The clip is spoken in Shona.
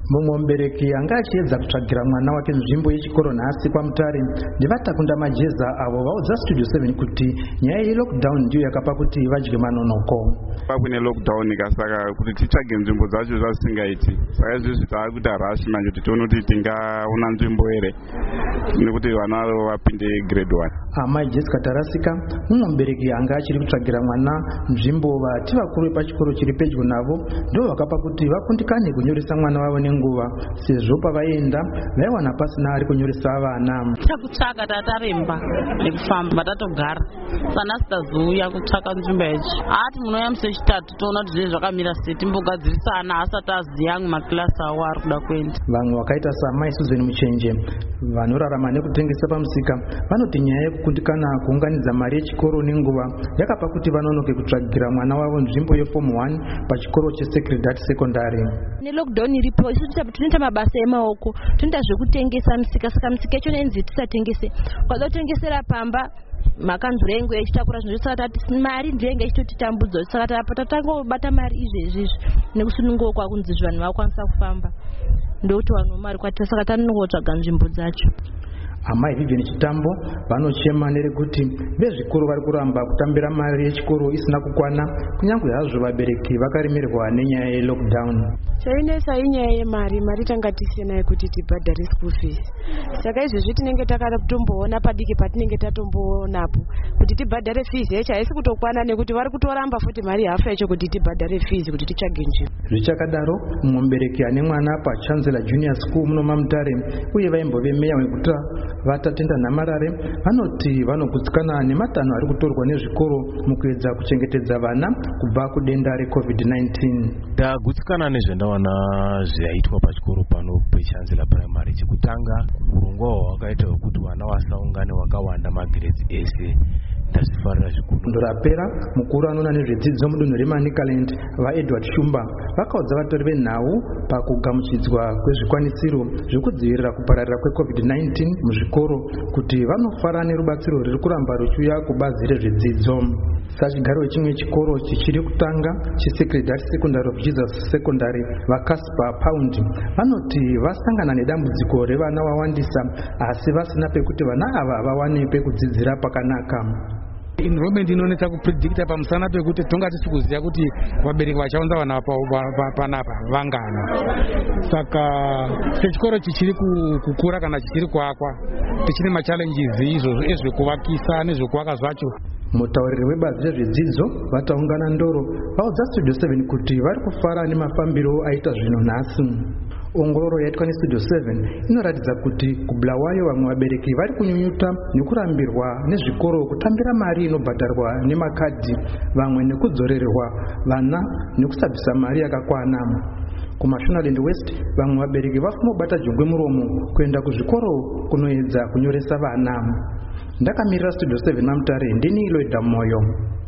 Mumwe mubereki anga achiedza kutsvagira mwana wake nzvimbo yechikoro nhasi paMutare ndavatakunda majeza avo vaudza Studio 7 kuti nyaya yelockdown ndiyo yakapa kuti vadye manonoko. Kune lockdown kasaka kuti titsvage nzvimbo dzacho zvasingaiti. Saka izvozvi taakuita rush manje kuti tione kuti tingaona nzvimbo here nekuti vana vapinde grade 1. Amai Jessica Tarasika mumwe mubereki anga achiri kutsvagira mwana nzvimbo vati vakuru vepachikoro chiri pedyo navo ndo vakapa kuti vakundikane kunyoresa mwana wavo nenguva sezvo pavaenda vaiwana pasina ari kunyoresa vana. Takutsvaka tataremba nekufamba tatogara sana sitazouya kutsvaka nzvimbo yacho. Ati munouya musi wechitatu toona kuti zvizvi zvakamira sei timbogadzirisana asati aziva amwe makilasi awo ari kuda kuenda. Vamwe vakaita saMai Susan Muchenje vanorarama nekutengesa pamusika vanoti nyaya yekukundikana kuunganidza mari yechikoro nenguva yakapa kuti vanonoke kutsvagira mwana wavo nzvimbo yeform 1 pachikoro cheSacred Heart Secondary. Nelockdown iripo tinoita mabasa emaoko, tinoita zvekutengesa musika, saka musika yacho inzi tisatengese. Kwada kutengesera pamba makanzuro engu echitakura zvinhu saka tati mari ndenge ichitotitambudza saka tatangobata mari izvezvi nekusununguka kunzi vanhu vakwanisa kufamba ndokuti vanhu mari kwati saka tanongotsvaga nzvimbo dzacho. Amai Vivian Chitambo vanochema nerekuti vezvikoro vari kuramba kutambira mari yechikoro isina kukwana kunyange hazvo vabereki vakaremerwa nenyaya yelockdown. Chainesa inyaya yemari, mari tanga tisina yekuti tibhadhare school fees. Saka izvezvi tinenge takatomboona padiki patinenge tatomboonapo kuti tibhadhare fees yacho haisi kutokwana nekuti vari kutoramba futi mari hafa yacho kuti tibhadhare fees kuti titsvage nzvimbo. Zvichakadaro mumwe mubereki ane mwana paChancellor Junior School muno maMutare uye vaimbove meya weguta Vatatenda Namarare vanoti vanogutsikana nematanho ari kutorwa nezvikoro mukuedza kuchengetedza vana kubva kudenda reCovid-19. Ndagutsikana nezvendawana zvaitwa pachikoro pano peChancellor Primary. Chekutanga urongwa hwakaita kuti vana vasaungane wakawanda magrades ese ndazvifarira zvikuru. Ndorapera mukuru anoona nezvedzidzo mudunhu reManicaland vaEdward Shumba vakaudza vatori venhau pakugamuchidzwa kwezvikwanisiro zvekudzivirira kupararira kweCovid-19 muzvikoro kuti vanofara nerubatsiro riri kuramba ruchiuya kubazi rezvedzidzo. Sachigaro chimwe chikoro chichiri kutanga cheSacred Heart Secondary of Jesus Secondary vaCasper Pound vanoti vasangana nedambudziko revana vawandisa asi vasina pekuti vana ava vawane pekudzidzira pakanaka. Enrollment inonetsa kupredicta pamusana pekuti tonga tisi kuziva kuti vabereki vachaunza vana panapa vangana. Saka sechikoro chichiri kukura kana chichiri kuakwa tichine machallenges izvo ezvekuvakisa nezvekuvaka zvacho. Mutauriri webazi rezvedzidzo vataungana Ndoro vaudza Studio 7 kuti vari kufara nemafambiro aita zvino nhasi. Ongororo yaitwa neStudio 7 inoratidza kuti kubulawayo vamwe vabereki vari kunyunyuta nekurambirwa nezvikoro kutambira mari inobhadharwa nemakadhi, vamwe nekudzorerwa vana nekusabvisa mari yakakwana. KumaShonaland West vamwe vabereki vafuma kubata jongwe muromo kuenda kuzvikoro kunoedza kunyoresa vana. Ndakamirira Studio 7 maMutare ndini Lloyd Moyo.